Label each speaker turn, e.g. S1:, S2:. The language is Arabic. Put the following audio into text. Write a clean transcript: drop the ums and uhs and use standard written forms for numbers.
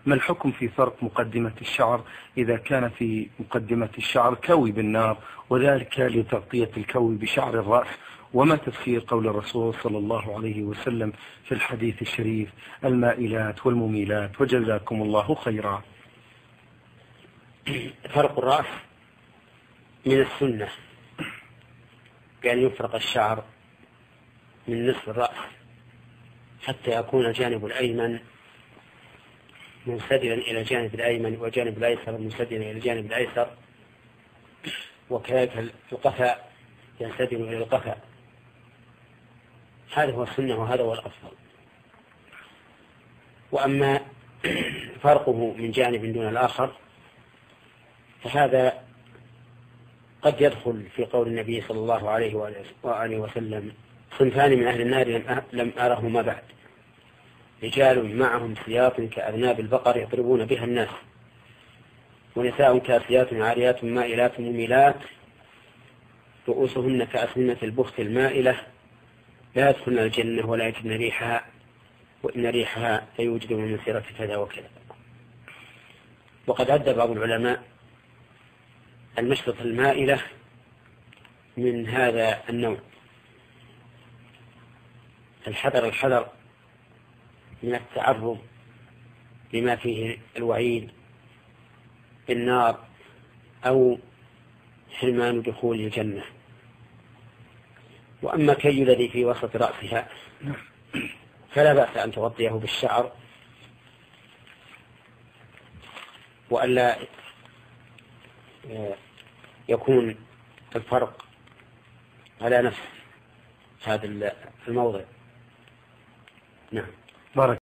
S1: ما الحكم في فرق مقدمة الشعر إذا كان في مقدمة الشعر كوي بالنار وذلك لتغطية الكوي بشعر الرأس؟ وما تفسير قول الرسول صلى الله عليه وسلم في الحديث الشريف المائلات والمميلات؟ وجزاكم الله خيرا.
S2: فرق الرأس من السنة بأن يفرق الشعر من نصف الرأس حتى يكون الجانب الأيمن منسدلا إلى الجانب الأيمن وجانب الأيسر منسدلا إلى الجانب الأيسر، وكذلك القفا ينسدل إلى القفا. هذا هو السنة وهذا هو الأفضل. وأما فرقه من جانب دون الآخر فهذا قد يدخل في قول النبي صلى الله عليه وآله وسلم: صنفان من أهل النار لم أرهما بعد، رجال معهم سياط كأذناب البقر يضربون بها الناس، ونساء كاسيات عاريات مائلات مميلات رؤوسهن كأسنمة البخت المائلة لا يدخلن الجنة ولا يجدن ريحها وإن ريحها ليوجد من مسيرة كذا وكذا. وقد عد بعض العلماء المشرط المائلة من هذا النوع. الحذر من التعرض لما فيه الوعيد بالنار أو حرمان دخول الجنة. وأما كي الذي في وسط رأسها فلا بأس أن تغطيه بالشعر وألا يكون الفرق على نفس هذا الموضع. نعم.
S1: بارك